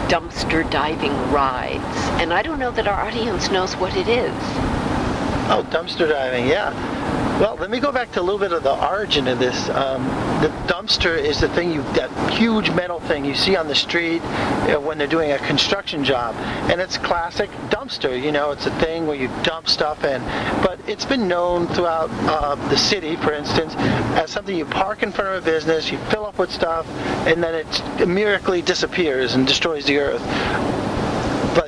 dumpster diving rides, and I don't know that our audience knows what it is. Oh, dumpster diving, yeah. Well, let me go back to a little bit of the origin of this. The dumpster is the thing, that huge metal thing you see on the street when they're doing a construction job. And it's classic dumpster, it's a thing where you dump stuff in. But it's been known throughout the city, for instance, as something you park in front of a business, you fill up with stuff, and then it miraculously disappears and destroys the earth. But,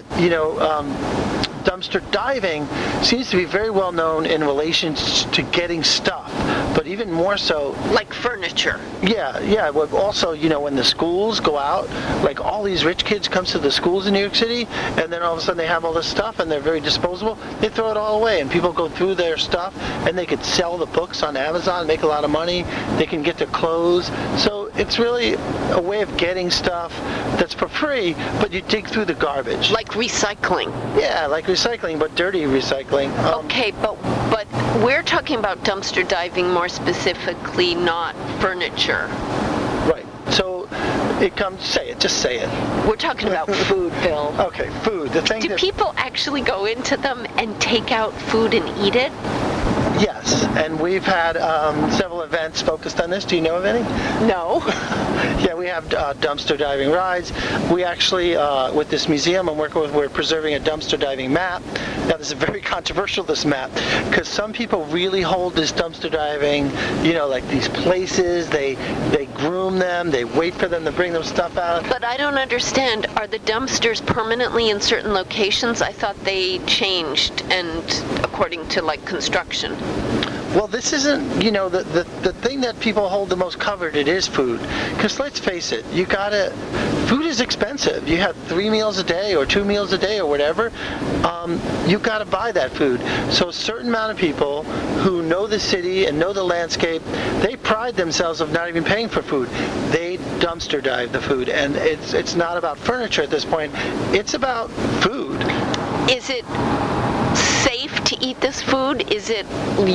dumpster diving seems to be very well known in relation to getting stuff, but even more so... Like furniture. Yeah. Well, also, when the schools go out, like all these rich kids come to the schools in New York City, and then all of a sudden they have all this stuff, and they're very disposable, they throw it all away, and people go through their stuff, and they could sell the books on Amazon, make a lot of money, they can get their clothes. So it's really a way of getting stuff that's for free, but you dig through the garbage. Like recycling. Yeah, like recycling, but dirty recycling. Okay, but we're talking about dumpster diving more specifically, not furniture. Right. So it comes, just say it. We're talking about food, Bill. Okay, food. The thing. Do people actually go into them and take out food and eat it? Yes, and we've had several events focused on this. Do you know of any? No. Yeah, we have dumpster diving rides. We actually, with this museum I'm working with, we're preserving a dumpster diving map. Now, this is very controversial, this map, because some people really hold this dumpster diving, like these places, they groom them, they wait for them to bring them stuff out. But I don't understand. Are the dumpsters permanently in certain locations? I thought they changed, and according to, construction. Well, this isn't, the thing that people hold the most covered, it is food. Because let's face it, food is expensive. You have 3 meals a day or 2 meals a day or whatever. You've got to buy that food. So a certain amount of people who know the city and know the landscape, they pride themselves of not even paying for food. They dumpster dive the food. And it's not about furniture at this point. It's about food. Is it safe to eat this food? Is it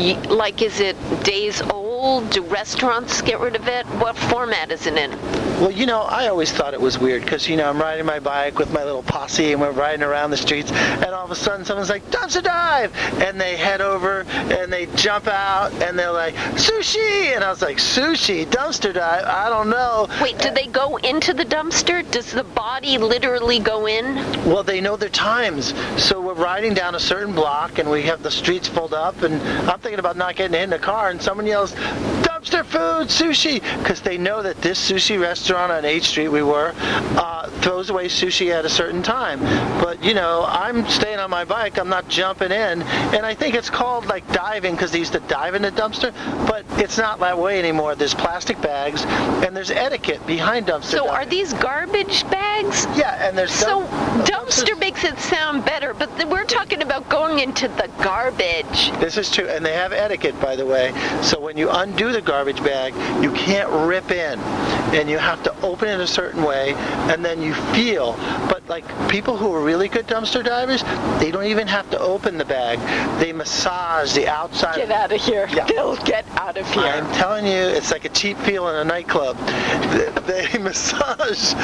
days old? Do restaurants get rid of it? What format is it in? Well, I always thought it was weird because, I'm riding my bike with my little posse and we're riding around the streets, and all of a sudden someone's like, dumpster dive! And they head over and they jump out and they're like, sushi! And I was like, sushi? Dumpster dive? I don't know. Wait, do they go into the dumpster? Does the body literally go in? Well, they know their times. So we're riding down a certain block and we have the streets filled up, and I'm thinking about not getting in the car, and someone yells, dumpster food, sushi! Because they know that this sushi restaurant on 8th Street throws away sushi at a certain time. But, I'm staying on my bike, I'm not jumping in, and I think it's called diving because they used to dive in the dumpster, but it's not that way anymore. There's plastic bags, and there's etiquette behind dumpster So diving. Are these garbage bags? Yeah, and there's... So dumpster makes it sound better, but we're talking about going into the garbage. This is true, and they have etiquette, by the way. So when you undo the garbage bag, you can't rip in, and you have to open it a certain way, and then you feel. But people who are really good dumpster divers, they don't even have to open the bag. They massage the outside. Get out of here. Yeah. Bill, get out of here. I'm telling you, it's like a cheap feel in a nightclub. They massage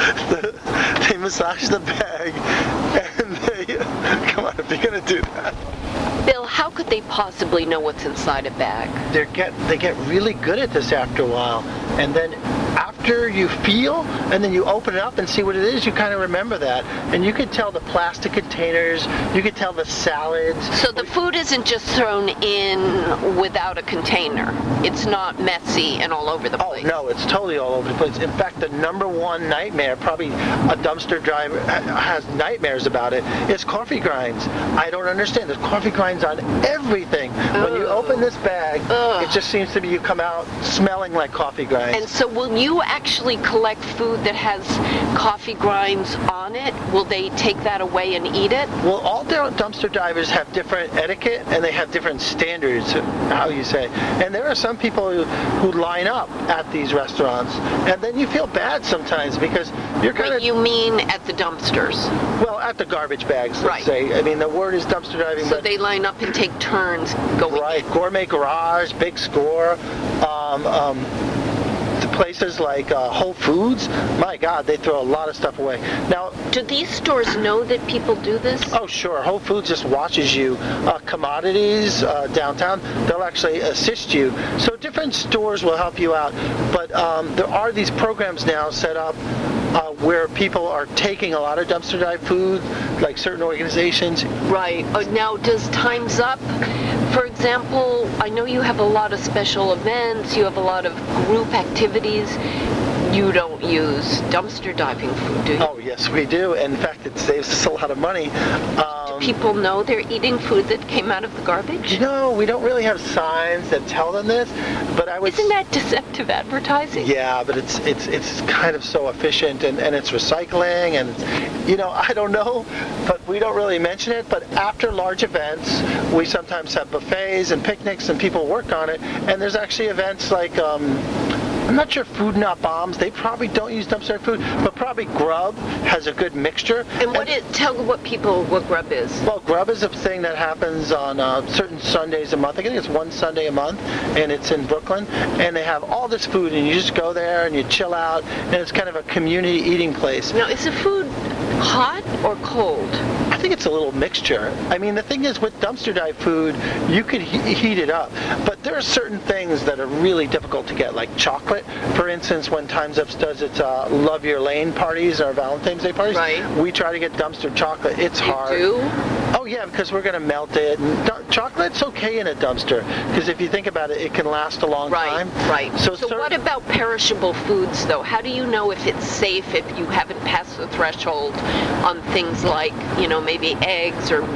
the bag, and they... Come on, if you're going to do that. Bill, how could they possibly know what's inside a bag? They get really good at this after a while, and then after you feel, and then you open it up and see what it is, you kind of remember that, and you can tell the plastic containers, you can tell the salads. So the food isn't just thrown in without a container. It's not messy and all over the place. Oh no, it's totally all over the place. In fact, the number one nightmare, probably a dumpster driver has nightmares about it, is coffee grinds. I don't understand. There's coffee grinds on everything. When you open this bag, it just seems to be you come out smelling like coffee grinds. And so will you actually collect food that has coffee grinds on it? Will they take that away and eat it? Well, all dumpster divers have different etiquette, and they have different standards, how you say. And there are some people who line up at these restaurants, and then you feel bad sometimes because you're kind of... You mean at the dumpsters? Well, at the garbage bags, let's say. I mean, the word is dumpster diving. So they line up and take turns going Right. in. Gourmet Garage, Big Score, places like Whole Foods, my God, they throw a lot of stuff away. Now, do these stores know that people do this? oh, sure. Whole Foods just watches you. Commodities downtown, they'll actually assist you. So different stores will help you out. But there are these programs now set up where people are taking a lot of dumpster dive food, like certain organizations. Right. Now, does Time's Up, for example, I know you have a lot of special events, you have a lot of group activities. You don't use dumpster diving food, do you? Oh, yes, we do. In fact, it saves us a lot of money. Do people know they're eating food that came out of the garbage? No, we don't really have signs that tell them this, but I would... Isn't that deceptive advertising? Yeah, but it's kind of so efficient, and it's recycling, and, I don't know, but we don't really mention it. But after large events, we sometimes have buffets and picnics, and people work on it, and there's actually events like... I'm not sure Food Not Bombs, they probably don't use dumpster food, but probably Grub has a good mixture. And tell what Grub is. Well, Grub is a thing that happens on certain Sundays a month. I think it's one Sunday a month, and it's in Brooklyn, and they have all this food, and you just go there and you chill out, and it's kind of a community eating place. Now, is the food hot or cold? I think it's a little mixture. I mean, the thing is with dumpster dive food, you could heat it up, but there are certain things that are really difficult to get, like chocolate. For instance, when Time's Up does its Love Your Lane parties or Valentine's Day parties, right, we try to get dumpster chocolate. It's hard. You do? Oh yeah, because we're going to melt it. And chocolate's okay in a dumpster, because if you think about it, it can last a long time. Right. So what about perishable foods, though? How do you know if it's safe if you haven't passed the threshold on things like, maybe eggs, or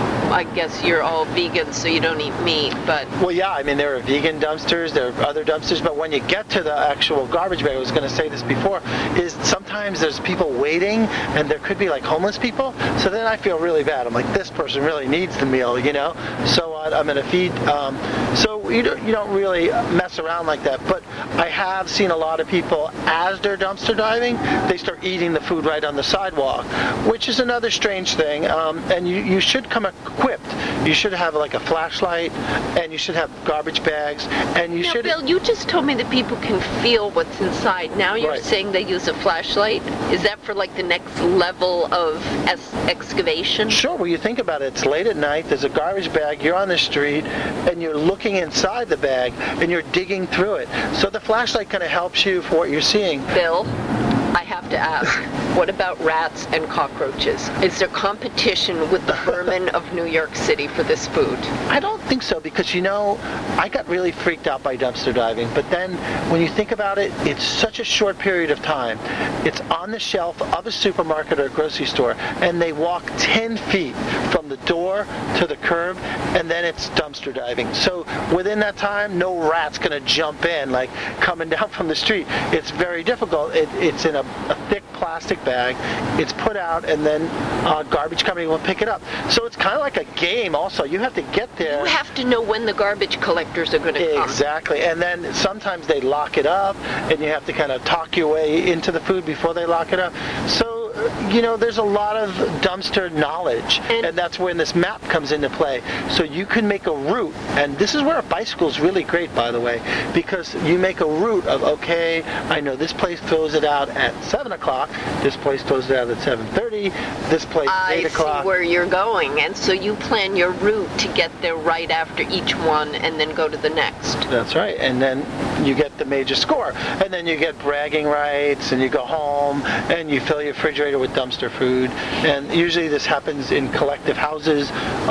I guess you're all vegan, so you don't eat meat, but... Well, yeah, I mean, there are vegan dumpsters, there are other dumpsters, but when you get to the actual garbage bag, I was going to say this before, is sometimes there's people waiting, and there could be, like, homeless people, so then I feel really bad. I'm like, this person really needs the meal, so I'm going to feed... So you don't really mess around like that, but I have seen a lot of people, as they're dumpster diving, they start eating the food right on the sidewalk, which is another strange thing, and you should come equipped. You should have like a flashlight, and you should have garbage bags, and you should... Bill, you just told me that people can feel what's inside. Now you're right. saying they use a flashlight? Is that for like the next level of excavation? Sure, well, you think about it. It's late at night, there's a garbage bag, you're on the street, and you're looking inside the bag, and you're digging through it. So the flashlight kind of helps you for what you're seeing. Bill, I have to ask, what about rats and cockroaches? Is there competition with the vermin of New York City for this food? I don't think so, because I got really freaked out by dumpster diving, but then when you think about it, it's such a short period of time. It's on the shelf of a supermarket or a grocery store, and they walk 10 feet from the door to the curb, and then it's dumpster diving. So within that time, no rat's going to jump in, like coming down from the street. It's very difficult. It's in a thick plastic bag. It's put out, and then garbage company will pick it up. So it's kind of like a game also. You have to get there. You have to know when the garbage collectors are going to come. Exactly. And then sometimes they lock it up, and you have to kind of talk your way into the food before they lock it up. So there's a lot of dumpster knowledge, and that's when this map comes into play. So you can make a route, and this is where a bicycle is really great, by the way, because you make a route of, okay, I know this place throws it out at 7 o'clock, this place throws it out at 7:30, this place at 8 o'clock. I see where you're going, and so you plan your route to get there right after each one and then go to the next. That's right, and then you get the major score, and then you get bragging rights, and you go home, and you fill your refrigerator with dumpster food, and usually this happens in collective houses.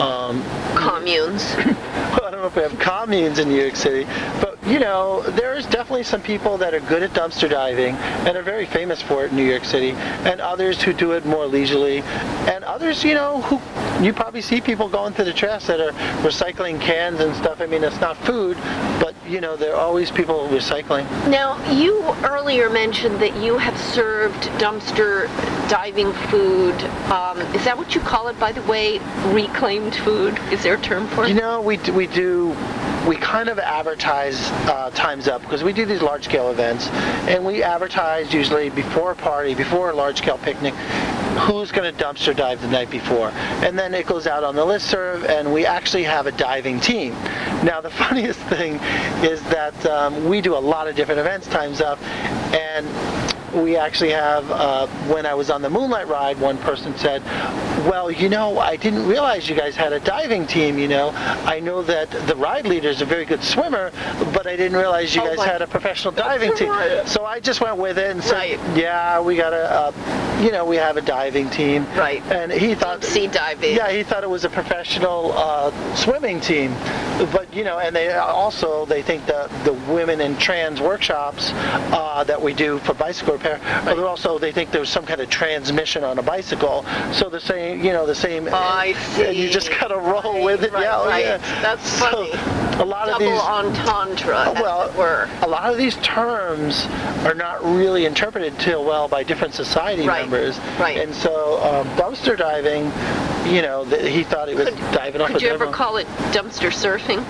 Communes. Well, I don't know if we have communes in New York City, but there's definitely some people that are good at dumpster diving and are very famous for it in New York City, and others who do it more leisurely, and others, who you probably see people going through the trash that are recycling cans and stuff. I mean, it's not food, but there are always people recycling. Now, you earlier mentioned that you have served dumpster diving food. Is that what you call it, by the way? Reclaimed food? Is there a term for it? We do we kind of advertise Time's Up, because we do these large-scale events, and we advertise usually before a party, before a large-scale picnic, who's going to dumpster dive the night before. And then it goes out on the listserv, and we actually have a diving team. Now, the funniest thing is that we do a lot of different events, Time's Up, and we actually have, when I was on the Moonlight Ride, one person said, well, I didn't realize you guys had a diving team, I know that the ride leader is a very good swimmer, but I didn't realize you guys had a professional diving team. So I just went with it and said, yeah, we got we have a diving team. Right. And he thought... Sea diving. Yeah, he thought it was a professional swimming team. But, and they think the women in trans workshops that we do for bicycle repair, they think there's some kind of transmission on a bicycle. So the same, I see. And you just gotta roll with it. Yeah. That's funny. So a lot of Double these entendre, as it were. A lot of these terms are not really interpreted too well by different society members. Right. And so dumpster diving, he thought it was diving off a Could you ever call it dumpster surfing?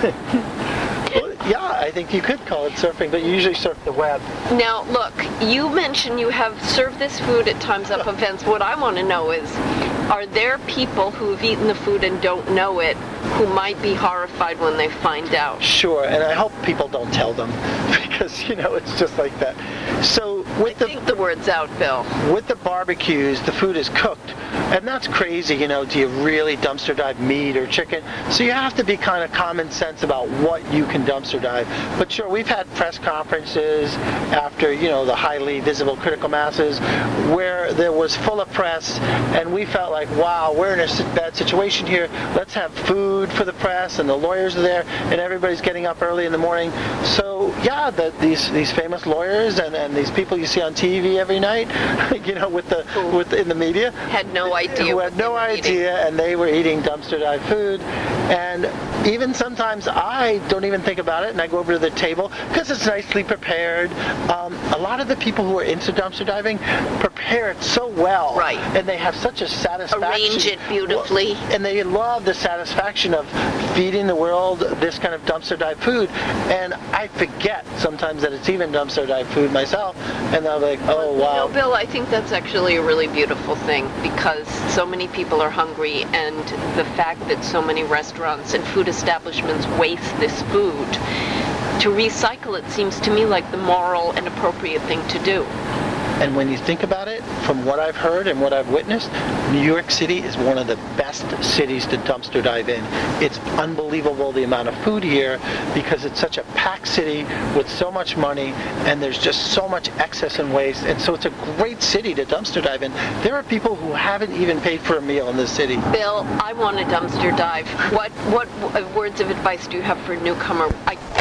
Yeah, I think you could call it surfing, but you usually surf the web. Now, look, you mentioned you have served this food at Time's Up events. What I want to know is, are there people who have eaten the food and don't know it, who might be horrified when they find out? Sure, and I hope people don't tell them, because, it's just like that. So I think the word's out, Bill. With the barbecues, the food is cooked, and that's crazy, do you really dumpster dive meat or chicken? So you have to be kind of common sense about what you can dumpster dive. But sure, we've had press conferences after, the highly visible critical masses where there was full of press, and we felt like, wow, we're in a bad situation here. Let's have food for the press, and the lawyers are there, and everybody's getting up early in the morning. So yeah, these famous lawyers and these people you see on TV every night, in the media, had no idea. Who had no idea, and they were eating dumpster dive food. And even sometimes I don't even think about it, and I go over to the table because it's nicely prepared. A lot of the people who are into dumpster diving prepare it so well, right? And they have such a satisfaction. Arrange it beautifully, and they love the satisfaction of feeding the world this kind of dumpster dive food. And I forget sometimes that it's even dumpster dive food myself, and I'm like, oh wow. Bill, I think that's actually a really beautiful thing, because so many people are hungry, and the fact that so many restaurants and food establishments waste this food, to recycle it seems to me like the moral and appropriate thing to do. And when you think about it, from what I've heard and what I've witnessed, New York City is one of the best cities to dumpster dive in. It's unbelievable the amount of food here, because it's such a packed city with so much money, and there's just so much excess and waste, and so it's a great city to dumpster dive in. There are people who haven't even paid for a meal in this city. Bill, I want to dumpster dive. What words of advice do you have for a newcomer?